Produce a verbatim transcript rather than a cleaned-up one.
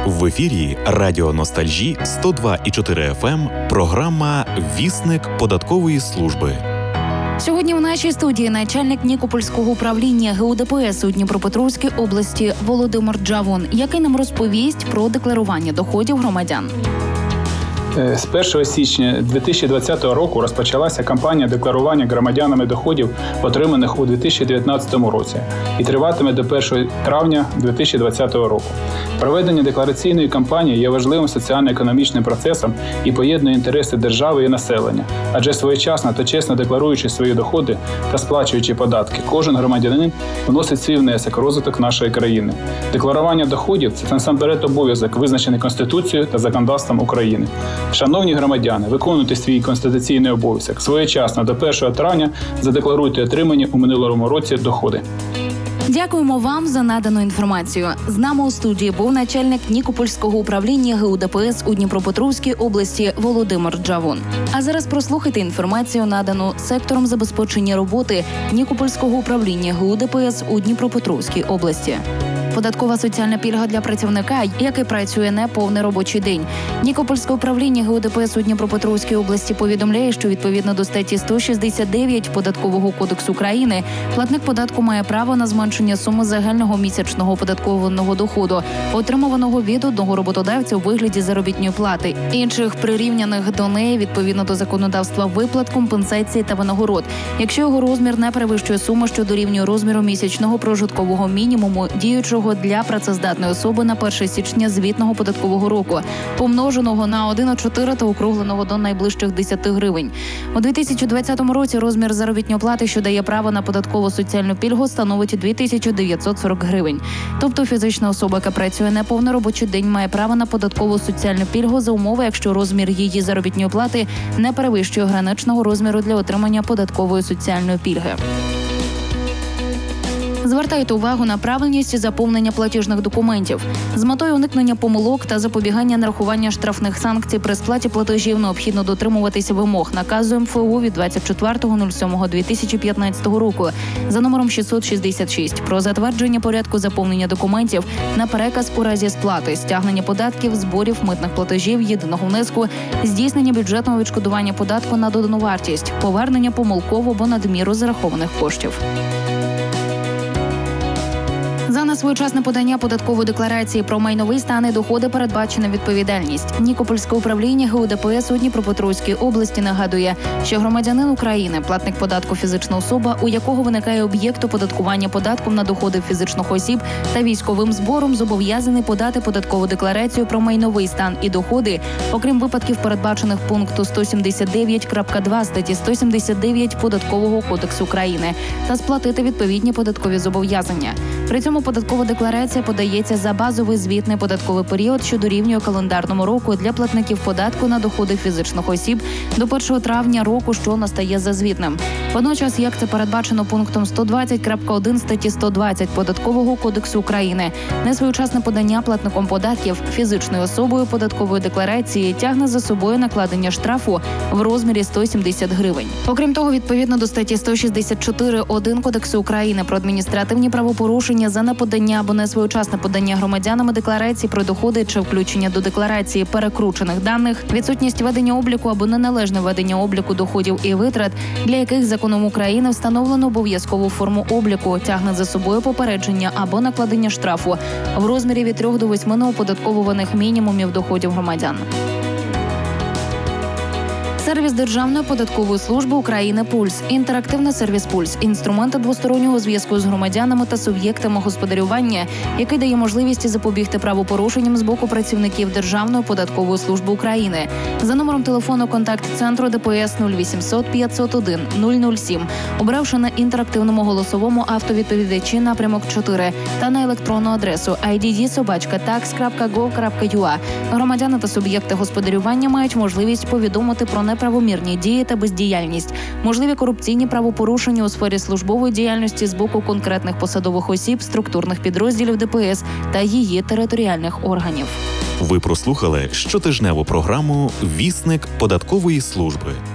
В ефірі Радіо Ностальжі сто два і чотири еф ем, програма «Вісник податкової служби». Сьогодні в нашій студії начальник Нікопольського управління ге у де пе ес у Дніпропетровській області Володимир Джавун, який нам розповість про декларування доходів громадян. З першого січня дві тисячі двадцятого року розпочалася кампанія декларування громадянами доходів, отриманих у дві тисячі дев'ятнадцятому році, і триватиме до першого травня дві тисячі двадцятого року. Проведення деклараційної кампанії є важливим соціально-економічним процесом і поєднує інтереси держави і населення, адже своєчасно та чесно декларуючи свої доходи та сплачуючи податки, кожен громадянин вносить свій внесок у розвиток нашої країни. Декларування доходів – це насамперед обов'язок, визначений Конституцією та законодавством України. Шановні громадяни, виконуйте свій конституційний обов'язок. Своєчасно до першого травня задекларуйте отримані у минулому році доходи. Дякуємо вам за надану інформацію. З нами у студії був начальник Нікопольського управління ге у де пе ес у Дніпропетровській області Володимир Джавун. А зараз прослухайте інформацію, надану сектором забезпечення роботи Нікопольського управління ге у де пе ес у Дніпропетровській області. Податкова соціальна пільга для працівника, який працює не повний робочий день. Нікопольське управління ге у де пе ес у Дніпропетровській області повідомляє, що відповідно до статті сто шістдесят дев'ять Податкового кодексу України платник податку має право на зменшення суми загального місячного оподаткованого доходу, отримуваного від одного роботодавця у вигляді заробітної плати, інших прирівняних до неї відповідно до законодавства виплат, компенсації та винагород, якщо його розмір не перевищує суму, що дорівнює розміру місячного прожиткового мінімуму діючого для працездатної особи на перше січня звітного податкового року, помноженого на один цілих чотири та округленого до найближчих десяти гривень. У дві тисячі двадцятому році розмір заробітної плати, що дає право на податкову соціальну пільгу, становить дві тисячі дев'ятсот сорок гривень. Тобто фізична особа, яка працює не повний робочий день, має право на податкову соціальну пільгу за умови, якщо розмір її заробітної плати не перевищує граничного розміру для отримання податкової соціальної пільги. Звертайте увагу на правильність заповнення платіжних документів. З метою уникнення помилок та запобігання нарахування штрафних санкцій при сплаті платежів необхідно дотримуватися вимог наказу ем еф о від двадцять четвертого сьомого дві тисячі п'ятнадцятого року за номером шістсот шістдесят шість про затвердження порядку заповнення документів на переказ у разі сплати, стягнення податків, зборів, митних платежів, єдиного внеску, здійснення бюджетного відшкодування податку на додану вартість, повернення помилково або надміру зарахованих коштів. За несвоєчасне подання податкової декларації про майновий стан і доходи передбачена відповідальність. Нікопольське управління ге у де пе ес у Дніпропетровській області нагадує, що громадянин України, платник податку фізична особа, у якого виникає об'єкт оподаткування податком на доходи фізичних осіб та військовим збором, зобов'язаний подати податкову декларацію про майновий стан і доходи, окрім випадків, передбачених пункту сто сімдесят дев'ять крапка два статті сто сімдесят дев'ять Податкового кодексу України, та сплатити відповідні податкові зобов'язання. При цьому податкова декларація подається за базовий звітний податковий період, що дорівнює календарному року для платників податку на доходи фізичних осіб до першого травня року, що настає за звітним. Водночас, як це передбачено пунктом сто двадцять крапка один статті сто двадцять Податкового кодексу України, несвоєчасне подання платником податків фізичною особою податкової декларації тягне за собою накладення штрафу в розмірі сто сімдесят гривень. Окрім того, відповідно до статті сто шістдесят чотири один Кодексу України про адміністративні правопорушення за неподання або несвоєчасне подання громадянами декларації про доходи чи включення до декларації перекручених даних, відсутність ведення обліку або неналежне ведення обліку доходів і витрат, для яких законом України встановлено обов'язкову форму обліку, тягне за собою попередження або накладення штрафу в розмірі від трьох до восьми неоподатковуваних мінімумів доходів громадян. Сервіс Державної податкової служби України «Пульс», інтерактивний сервіс «Пульс», інструменти двостороннього зв'язку з громадянами та суб'єктами господарювання, який дає можливість запобігти правопорушенням з боку працівників Державної податкової служби України. За номером телефону контакт-центру де пе ес нуль вісімсот п'ятсот один нуль нуль сім, обравши на інтерактивному голосовому автовідповідачі напрямок чотири та на електронну адресу ай ді ді собачка такс крапка гов крапка ю а, громадяни та суб'єкти господарювання мають можливість повідомити про неправомірні дії та бездіяльність, можливі корупційні правопорушення у сфері службової діяльності з боку конкретних посадових осіб, структурних підрозділів де пе ес та її територіальних органів. Ви прослухали щотижневу програму «Вісник податкової служби».